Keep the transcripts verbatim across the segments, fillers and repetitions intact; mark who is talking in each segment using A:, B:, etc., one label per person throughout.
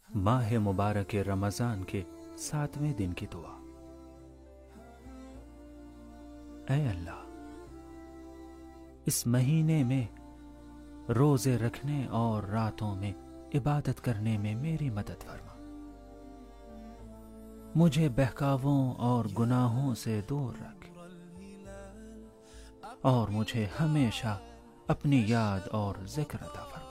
A: माह मुबारक रमज़ान के सातवें दिन की दुआ। ऐ अल्लाह, इस महीने में रोजे रखने और रातों में इबादत करने में मेरी मदद फरमा। मुझे बहकावों और गुनाहों से दूर रख और मुझे हमेशा अपनी याद और जिक्र अता फरमा।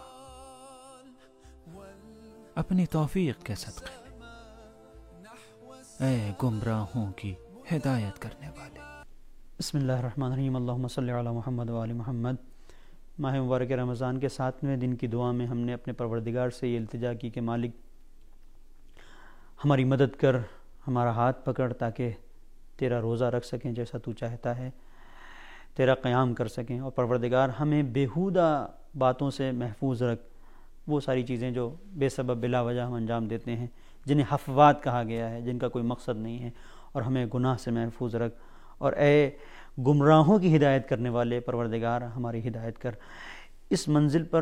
A: अपनी तौफीक के सदक़े में ऐ गुमराहों की हिदायत करने वाले।
B: बिस्मिल्लाहिर्रहमानिर्रहीम। अल्लाहुम्मा सल्लि अला मुहम्मद व आलि मुहम्मद। माह मुबारक रमज़ान के सातवें दिन की दुआ में हमने अपने परवरदिगार से ये इल्तिजा की कि मालिक हमारी मदद कर, हमारा हाथ पकड़ ताकि तेरा रोज़ा रख सकें जैसा तू चाहता है, तेरा क़याम कर सकें। और परवरदिगार हमें बेहुदा बातों से महफूज रख, वो सारी चीज़ें जो बेसबब बिला वजह हम अंजाम देते हैं, जिन्हें हफ़वात कहा गया है, जिनका कोई मकसद नहीं है, और हमें गुनाह से महफूज रख। और ए गुमराहों की हिदायत करने वाले परवरदिगार हमारी हिदायत कर। इस मंजिल पर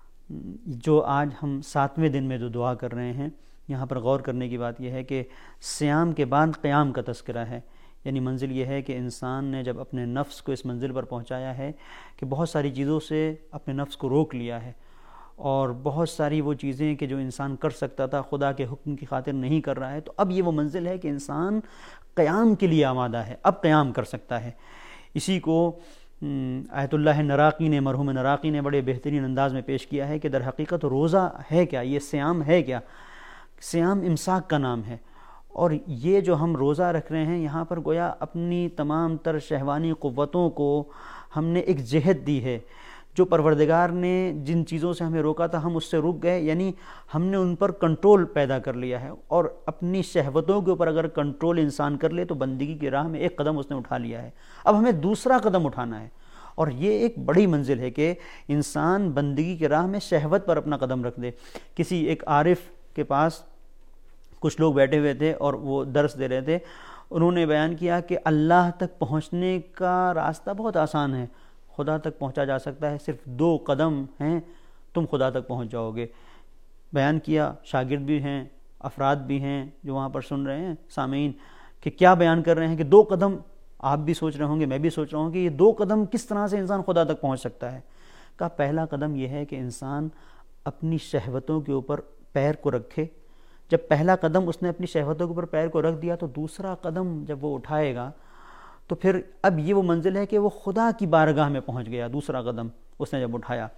B: जो आज हम सातवें दिन में जो दुआ कर रहे हैं, यहाँ पर गौर करने की बात यह है कि सियाम के बाद क़याम का तज़किरा है। यानी मंजिल ये है कि इंसान ने जब अपने नफ्स को इस मंजिल पर पहुँचाया है कि बहुत सारी चीज़ों से अपने नफ्स को रोक लिया है, और बहुत सारी वो चीज़ें कि जो इंसान कर सकता था खुदा के हुक्म की खातिर नहीं कर रहा है, तो अब ये वो मंजिल है कि इंसान क़याम के लिए आमादा है, अब क़याम कर सकता है। इसी को आयतुल्लाह नराक़ी ने, मरहूम नराक़ी ने बड़े बेहतरीन अंदाज़ में पेश किया है कि दर हकीकत रोज़ा है क्या, ये सियाम है क्या। सियाम इमसाक का नाम है, और ये जो हम रोज़ा रख रहे हैं यहाँ पर गोया अपनी तमाम तर शहवानी क़ुव्वतों को हमने एक जहद दी है। जो परवरदिगार ने जिन चीज़ों से हमें रोका था हम उससे रुक गए, यानी हमने उन पर कंट्रोल पैदा कर लिया है। और अपनी शहवतों के ऊपर अगर कंट्रोल इंसान कर ले तो बंदगी की राह में एक कदम उसने उठा लिया है। अब हमें दूसरा कदम उठाना है, और ये एक बड़ी मंजिल है कि इंसान बंदगी की राह में शहवत पर अपना कदम रख दे। किसी एक आरिफ के पास कुछ लोग बैठे हुए थे और वो दर्स दे रहे थे। उन्होंने बयान किया कि अल्लाह तक पहुँचने का रास्ता बहुत आसान है, खुदा तक पहुंचा जा सकता है, सिर्फ दो कदम हैं, तुम खुदा तक पहुंच जाओगे। बयान किया, शागिर्द भी हैं, अफराद भी हैं जो वहाँ पर सुन रहे हैं, सामीन, कि क्या बयान कर रहे हैं कि दो कदम। आप भी सोच रहे होंगे, मैं भी सोच रहा हूँ कि ये दो कदम किस तरह से इंसान खुदा तक पहुँच सकता है। का पहला कदम यह है कि इंसान अपनी शहवतों के ऊपर पैर को रखे। जब पहला कदम उसने अपनी शहवतों के ऊपर पैर को रख दिया तो दूसरा कदम जब वो उठाएगा तो फिर अब ये वो मंजिल है कि वो खुदा की बारगाह में पहुंच गया। दूसरा कदम उसने जब उठाया,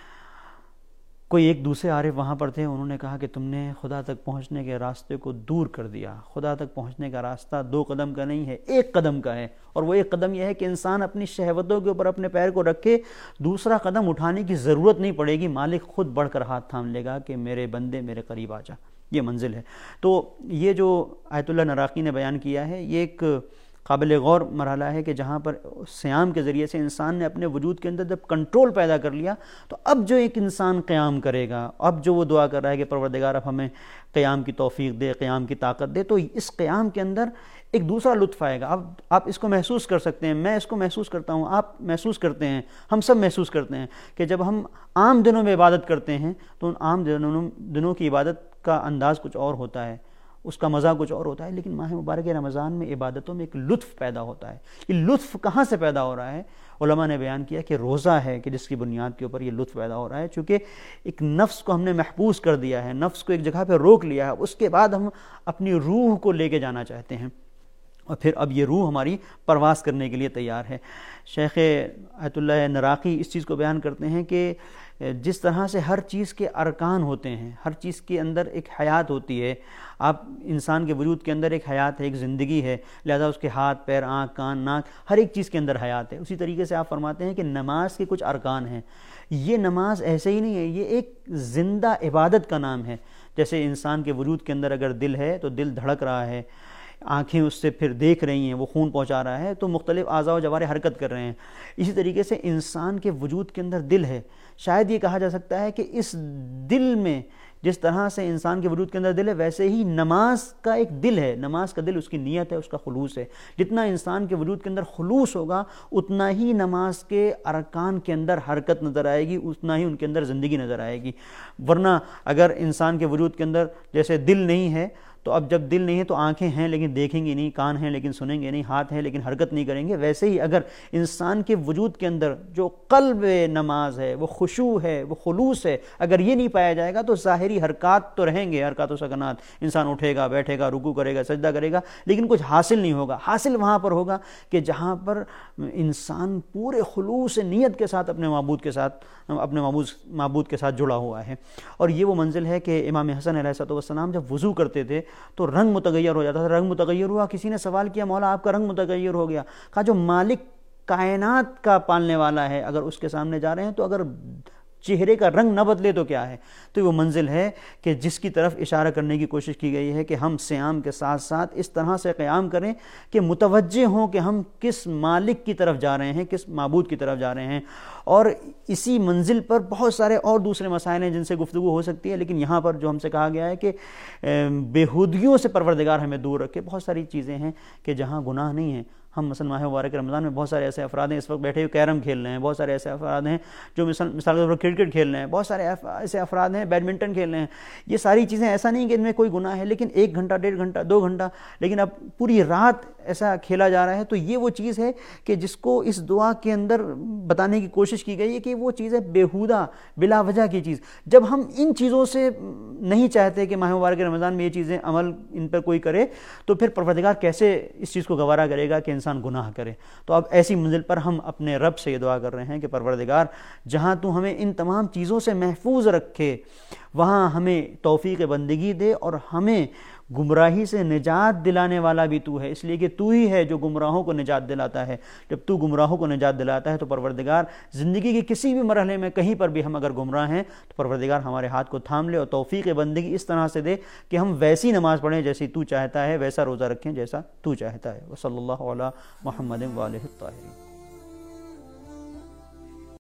B: कोई एक दूसरे आरिफ वहाँ पर थे, उन्होंने कहा कि तुमने खुदा तक पहुँचने के रास्ते को दूर कर दिया। खुदा तक पहुँचने का रास्ता दो कदम का नहीं है, एक कदम का है, और वो एक कदम यह है कि इंसान अपनी शहवतों के ऊपर अपने पैर को रखे। दूसरा कदम उठाने की ज़रूरत नहीं पड़ेगी, मालिक खुद बढ़कर हाथ थाम लेगा कि मेरे बंदे मेरे करीब आ जा। ये मंजिल है। तो ये जो आयतुल्लाह नराक़ी ने बयान किया है, ये एक काबिल गौर मरहला है कि जहाँ पर सियाम के ज़रिए से इंसान ने अपने वजूद के अंदर जब कंट्रोल पैदा कर लिया, तो अब जो एक इंसान क़याम करेगा, अब जो वो दुआ कर रहा है कि परवरदिगार अब हमें क़याम की तौफ़ीक दे, क़याम की ताकत दे, तो इस क़याम के अंदर एक दूसरा लुत्फ़ आएगा। अब आप इसको महसूस कर सकते हैं, मैं इसको महसूस करता हूँ, आप महसूस करते हैं, हम सब महसूस करते हैं कि जब हम आम दिनों में इबादत करते हैं तो उन आम दिनों दिनों की इबादत का अंदाज़ कुछ और होता है, उसका मज़ा कुछ और होता है। लेकिन माह मुबारक रमज़ान में इबादतों में एक लुत्फ़ पैदा होता है। ये लुत्फ़ कहाँ से पैदा हो रहा है? उलमा ने बयान किया कि रोज़ा है कि जिसकी बुनियाद के ऊपर ये लुत्फ़ पैदा हो रहा है। चूँकि एक नफ्स को हमने महफूज कर दिया है, नफ्स को एक जगह पर रोक लिया है, उसके बाद हम अपनी रूह को लेके जाना चाहते हैं, और फिर अब ये रूह हमारी परवास करने के लिए तैयार है। शेख आयतुल्लाह नराक़ी इस चीज़ को बयान करते हैं कि जिस तरह से हर चीज़ के अरकान होते हैं, हर चीज़ के अंदर एक हयात होती है। आप इंसान के वजूद के अंदर एक हयात है, एक ज़िंदगी है, लिहाजा उसके हाथ पैर आँख कान नाक हर एक चीज़ के अंदर हयात है। उसी तरीके से आप फरमाते हैं कि नमाज के कुछ अरकान हैं। ये नमाज ऐसे ही नहीं है, ये एक ज़िंदा इबादत का नाम है। जैसे इंसान के वजूद के अंदर अगर दिल है तो दिल धड़क रहा है, आँखें उससे फिर देख रही हैं, वो खून पहुँचा रहा है, तो मुख्तलिफ़ आज़ा व जवारे हरकत कर रहे हैं। इसी तरीके से इंसान के वजूद के अंदर दिल है। शायद ये कहा जा सकता है कि इस दिल में جس طرح سے انسان کے وجود کے اندر دل ہے ویسے ہی نماز کا ایک دل ہے، نماز کا دل اس کی نیت ہے، اس کا خلوص ہے۔ جتنا انسان کے وجود کے اندر خلوص ہوگا اتنا ہی نماز کے ارکان کے اندر حرکت نظر آئے گی، اتنا ہی ان کے اندر زندگی نظر آئے گی۔ ورنہ اگر انسان کے وجود کے اندر جیسے دل نہیں ہے تو اب جب دل نہیں ہے تو آنکھیں ہیں لیکن دیکھیں گی نہیں، کان ہیں لیکن سنیں گے نہیں، ہاتھ ہیں لیکن حرکت نہیں کریں گے، ویسے ہی اگر انسان کے وجود کے اندر جو قلب نماز ہے، وہ خشوع ہے، وہ خلوص ہے، اگر یہ نہیں پایا جائے گا تو ظاہری حرکات تو رہیں گے، حرکات و سکنات، انسان اٹھے گا، بیٹھے گا، رکوع کرے گا، سجدہ کرے گا، لیکن کچھ حاصل نہیں ہوگا۔ حاصل وہاں پر ہوگا کہ جہاں پر انسان پورے خلوص نیت کے ساتھ اپنے معبود کے ساتھ اپنے معبود معبود کے ساتھ جڑا ہوا ہے۔ اور یہ وہ منزل ہے کہ امام حسن علیہ الصلوۃ والسلام جب وضو کرتے تھے تو رنگ متغیر ہو جاتا تھا۔ رنگ متغیر ہوا، کسی نے سوال کیا مولا آپ کا رنگ متغیر ہو گیا، کہا جو مالک کائنات کا پالنے والا ہے اگر اس کے سامنے جا رہے ہیں تو اگر چہرے کا رنگ نہ بدلے تو کیا ہے۔ تو وہ منزل ہے کہ جس کی طرف اشارہ کرنے کی کوشش کی گئی ہے کہ ہم صیام کے ساتھ ساتھ اس طرح سے قیام کریں کہ متوجہ ہوں کہ ہم کس مالک کی طرف جا رہے ہیں، کس معبود کی طرف جا رہے ہیں۔ اور اسی منزل پر بہت سارے اور دوسرے مسائل ہیں جن سے گفتگو ہو سکتی ہے، لیکن یہاں پر جو ہم سے کہا گیا ہے کہ بیہودگیوں سے پروردگار ہمیں دور رکھے۔ بہت ساری چیزیں ہیں کہ جہاں گناہ نہیں ہیں، ہم مثلا ماہ مبارک رمضان میں بہت سارے ایسے افراد ہیں اس وقت بیٹھے ہوئے کیرم کھیل رہے ہیں، بہت سارے ایسے افراد ہیں جو مثال مثال کے طور پر کرکٹ کھیل رہے ہیں، بہت سارے ایسے افراد ہیں بیڈمنٹن کھیل رہے ہیں۔ یہ ساری چیزیں ایسا نہیں کہ ان میں کوئی گناہ ہے، لیکن ایک گھنٹہ ڈیڑھ گھنٹہ دو گھنٹہ لیکن اب پوری رات ایسا کھیلا جا رہا ہے، تو یہ وہ چیز ہے کہ جس کو اس دعا کے اندر بتانے کی کوشش کی گئی ہے کہ وہ چیز ہے بیہودہ بلا وجہ کی چیز۔ جب ہم ان چیزوں سے نہیں چاہتے کہ ماہ مبارک رمضان میں یہ چیزیں عمل ان پر کوئی کرے تو پھر پروردگار کیسے اس چیز کو گوارا کرے گا کہ انسان گناہ کرے۔ تو اب ایسی منزل پر ہم اپنے رب سے یہ دعا کر رہے ہیں کہ پروردگار جہاں تو ہمیں ان تمام چیزوں سے محفوظ رکھے وہاں ہمیں توفیق بندگی دے، اور ہمیں گمراہی سے نجات دلانے والا بھی تو ہے، اس لیے کہ تو ہی ہے جو گمراہوں کو نجات دلاتا ہے۔ جب تو گمراہوں کو نجات دلاتا ہے تو پروردگار زندگی کے کسی بھی مرحلے میں کہیں پر بھی ہم اگر گمراہ ہیں تو پروردگار ہمارے ہاتھ کو تھام لے اور توفیق بندگی اس طرح سے دے کہ ہم ویسی نماز پڑھیں جیسی تو چاہتا ہے، ویسا روزہ رکھیں جیسا تو چاہتا ہے۔ وصلی اللہ علی محمد وآلہ الطاہرین۔